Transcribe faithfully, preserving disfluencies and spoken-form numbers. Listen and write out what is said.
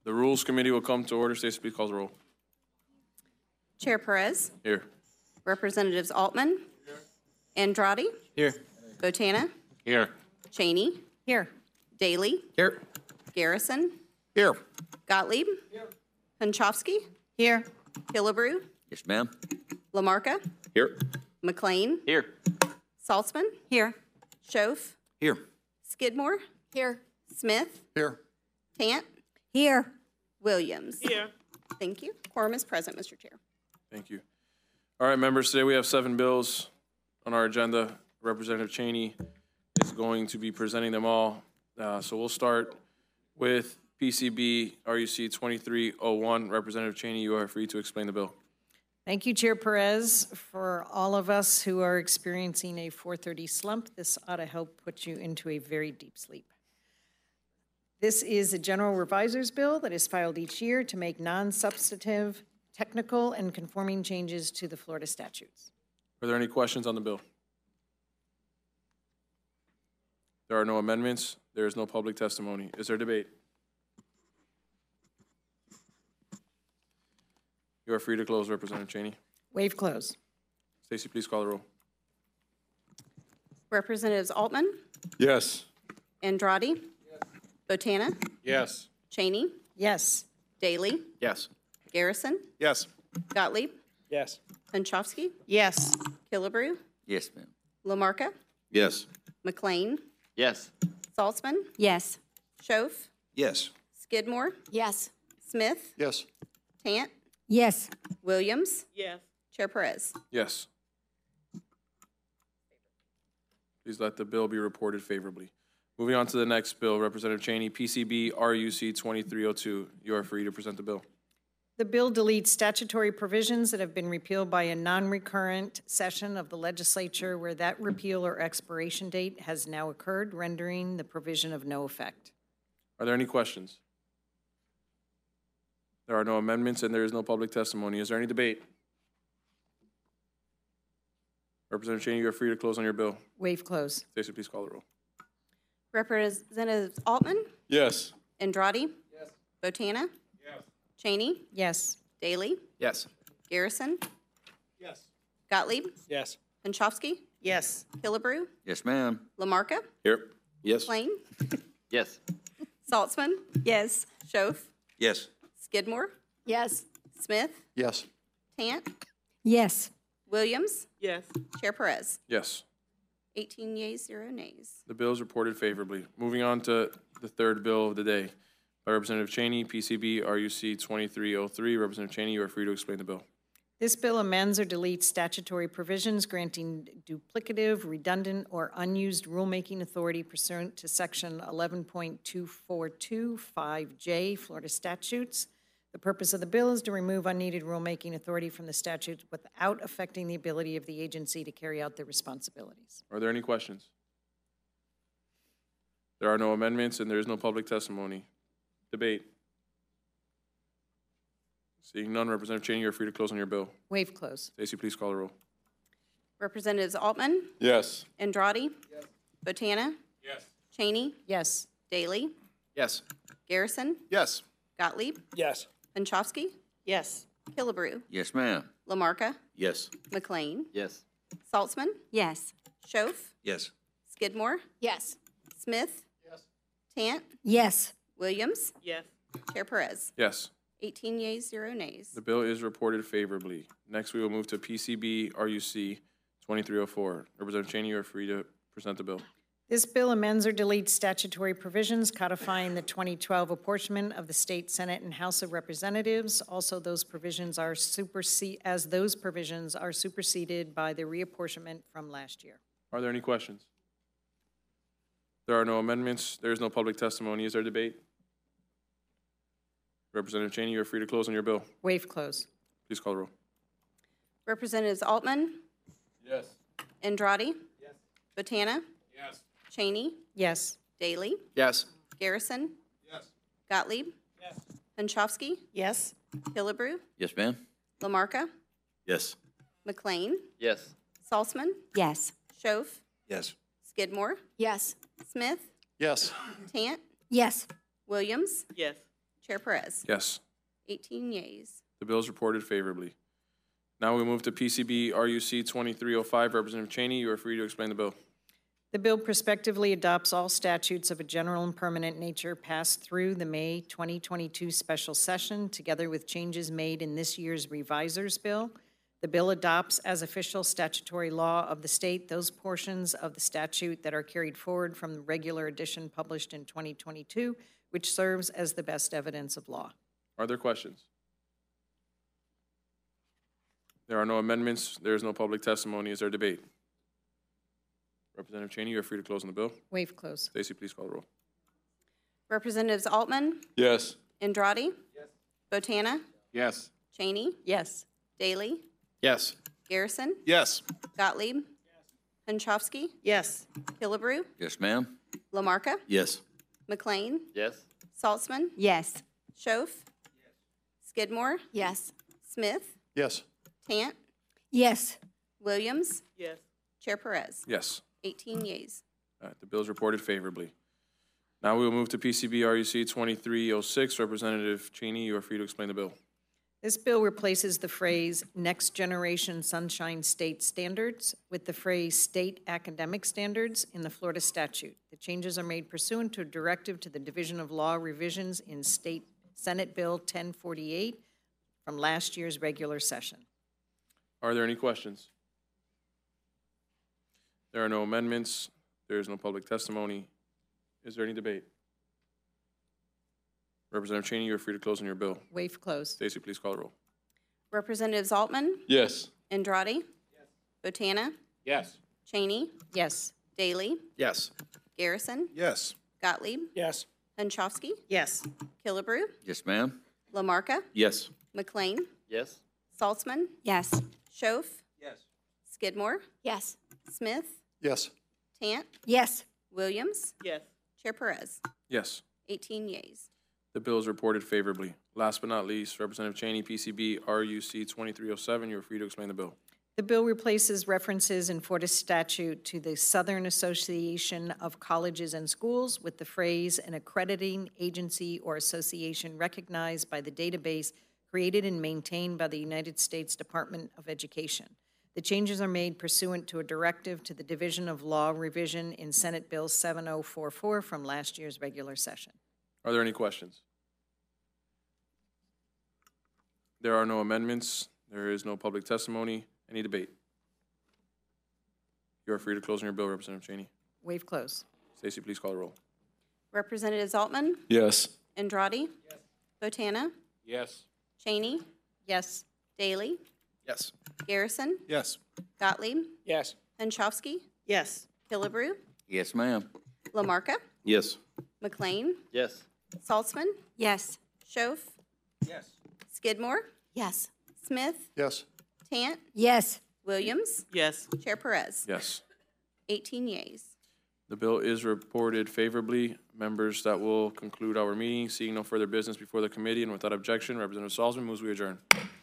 The Rules Committee will come to order. Stacy, please call the roll. Chair Perez. Here. Representatives Altman. Here. Andrade. Here. Botana. Here. Cheney. Here. Daly. Here. Garrison. Here. Gottlieb. Here. Penchofsky. Here. Killebrew. Yes, ma'am. Lamarca. Here. McLean. Here. Saltzman. Here. Schoaf. Here. Skidmore. Here. Smith. Here. Tant. Here. Williams. Here. Thank you. Quorum is present, Mister Chair. Thank you. All right, members, today we have seven bills on our agenda. Representative Cheney is going to be presenting them all. Uh, so we'll start with P C B R U C twenty-three oh one. Representative Cheney, you are free to explain the bill. Thank you, Chair Perez. For all of us who are experiencing a four thirty slump, this ought to help put you into a very deep sleep. This is a general reviser's bill that is filed each year to make non-substantive, technical, and conforming changes to the Florida statutes. Are there any questions on the bill? There are no amendments. There is no public testimony. Is there debate? You are free to close, Representative Cheney. Waive close. Stacy, please call the roll. Representatives Altman. Yes. Andrade. Botana. Yes. Cheney. Yes. Daly. Yes. Garrison. Yes. Gottlieb. Yes. Penchofsky. Yes. Killebrew. Yes, ma'am. Lamarca. Yes. McLean. Yes. Saltzman. Yes. Schoaf. Yes. Skidmore. Yes. Smith. Yes. Tant. Yes. Williams. Yes. Chair Perez. Yes. Please let the bill be reported favorably. Moving on to the next bill, Representative Cheney, P C B R U C twenty-three oh two. You are free to present the bill. The bill deletes statutory provisions that have been repealed by a non-recurrent session of the legislature where that repeal or expiration date has now occurred, rendering the provision of no effect. Are there any questions? There are no amendments and there is no public testimony. Is there any debate? Representative Cheney, you are free to close on your bill. Waive close. Stacey, please call the roll. Representatives Altman. Yes. Andrade. Yes. Botana. Yes. Cheney. Yes. Daly. Yes. Garrison. Yes. Gottlieb. Yes. Penchofsky. Yes. Killebrew. Yes, ma'am. Lamarca. Here. Yes. McLean. Yes. Saltzman. Yes. Schoaf. Yes. Skidmore. Yes. Smith. Yes. Tant. Yes. Williams. Yes. Chair Perez. Yes. eighteen yeas, zero nays. The bill is reported favorably. Moving on to the third bill of the day. By Representative Cheney, P C B R U C twenty-three oh three. Representative Cheney, you are free to explain the bill. This bill amends or deletes statutory provisions granting duplicative, redundant, or unused rulemaking authority pursuant to Section eleven point two four two five J Florida statutes. The purpose of the bill is to remove unneeded rulemaking authority from the statute without affecting the ability of the agency to carry out their responsibilities. Are there any questions? There are no amendments and there is no public testimony. Debate. Seeing none, Representative Cheney, you are free to close on your bill. Waive close. Stacey, please call the roll. Representatives Altman. Yes. Andrade. Yes. Botana. Yes. Cheney. Yes. Daly. Yes. Garrison. Yes. Gottlieb. Yes. Penchofsky. Yes. Killebrew. Yes, ma'am. Lamarca. Yes. McLean. Yes. Saltzman. Yes. Schoaf. Yes. Skidmore. Yes. Smith. Yes. Tant. Yes. Williams. Yes. Chair Perez. Yes. eighteen yeas, zero nays. The bill is reported favorably. Next, we will move to P C B R U C twenty-three oh four. Representative Cheney, you are free to present the bill. This bill amends or deletes statutory provisions codifying the twenty twelve apportionment of the State Senate and House of Representatives. Also, those provisions are supersede as those provisions are superseded by the reapportionment from last year. Are there any questions? There are no amendments. There is no public testimony. Is there debate? Representative Cheney, you are free to close on your bill. Waive close. Please call the roll. Representatives Altman. Yes. Andrade. Yes. Botana. Yes. Cheney. Yes. Daly. Yes. Garrison. Yes. Gottlieb. Yes. Penchofsky. Yes. Killebrew. Yes, ma'am. Lamarca. Yes. McLean. Yes. Saltzman. Yes. Schoaf. Yes. Skidmore. Yes. Smith. Yes. Tant. Yes. Williams. Yes. Chair Perez. Yes. eighteen yeas. The bill is reported favorably. Now we move to P C B R U C twenty-three oh five. Representative Cheney, you are free to explain the bill. The bill prospectively adopts all statutes of a general and permanent nature passed through the May twenty twenty-two special session, together with changes made in this year's revisers bill. The bill adopts as official statutory law of the state those portions of the statute that are carried forward from the regular edition published in twenty twenty-two, which serves as the best evidence of law. Are there questions? There are no amendments. There is no public testimony. Is there debate? Representative Cheney, you are free to close on the bill. Waive close. Stacy, please call the roll. Representatives Altman, Yes. Andrade. Yes. Botana, Yes. Cheney, Yes. Daly, Yes. Garrison, Yes. Gottlieb, Penchowski, Yes. Killebrew, Yes, ma'am. Lamarcus, Yes. McLean, Yes. Saltzman, Yes. Schoaf, Skidmore, Yes. Smith, Yes. Tant, Yes. Williams, Yes. Chair Perez. Yes. eighteen yeas. All right, the bill is reported favorably. Now we will move to P C B R U C twenty-three oh six. Representative Cheney, you are free to explain the bill. This bill replaces the phrase "Next Generation Sunshine State Standards" with the phrase "State Academic Standards" in the Florida statute. The changes are made pursuant to a directive to the Division of Law revisions in State Senate Bill ten forty-eight from last year's regular session. Are there any questions? There are no amendments. There is no public testimony. Is there any debate? Representative Cheney, you are free to close on your bill. Waive close. Stacy, please call the roll. Representatives Altman, Yes. Andrade. Yes. Botana, Yes. Cheney, Yes. Daly, Yes. Garrison, Yes. Gottlieb, Yes. Penchowski, Yes. Killebrew, Yes, ma'am. Lamarcus, Yes. McLean, Yes. Saltzman, Yes. Schoaf, Yes. Skidmore, Yes. Smith, Yes. Tant, Yes. Williams, Yes. Chair Perez. Yes. eighteen yeas. The bill is reported favorably. Last but not least, Representative Cheney, P C B R U C twenty-three oh seven. You are free to explain the bill. The bill replaces references in Florida statute to the Southern Association of Colleges and Schools with the phrase "an accrediting agency or association recognized by the database created and maintained by the United States Department of Education." The changes are made pursuant to a directive to the Division of Law revision in Senate Bill seven oh four four from last year's regular session. Are there any questions? There are no amendments. There is no public testimony. Any debate? You are free to close on your bill, Representative Cheney. Waive close. Stacy, please call the roll. Representatives Altman, Yes. Andrade. Yes. Botana, Yes. Cheney, Yes. Daly, Yes. Garrison, Yes. Gottlieb, Yes. Penchowski, Yes. Killebrew, Yes, ma'am. Lamarcus, Yes. McLean, Yes. Saltzman, Yes. Schoaf, Yes. Skidmore, Yes. Smith, Yes. Tant, Yes. Williams, Yes. Chair Perez. Yes. eighteen yeas. The bill is reported favorably. Members, that will conclude our meeting. Seeing no further business before the committee and without objection, Representative Salzman moves we adjourn.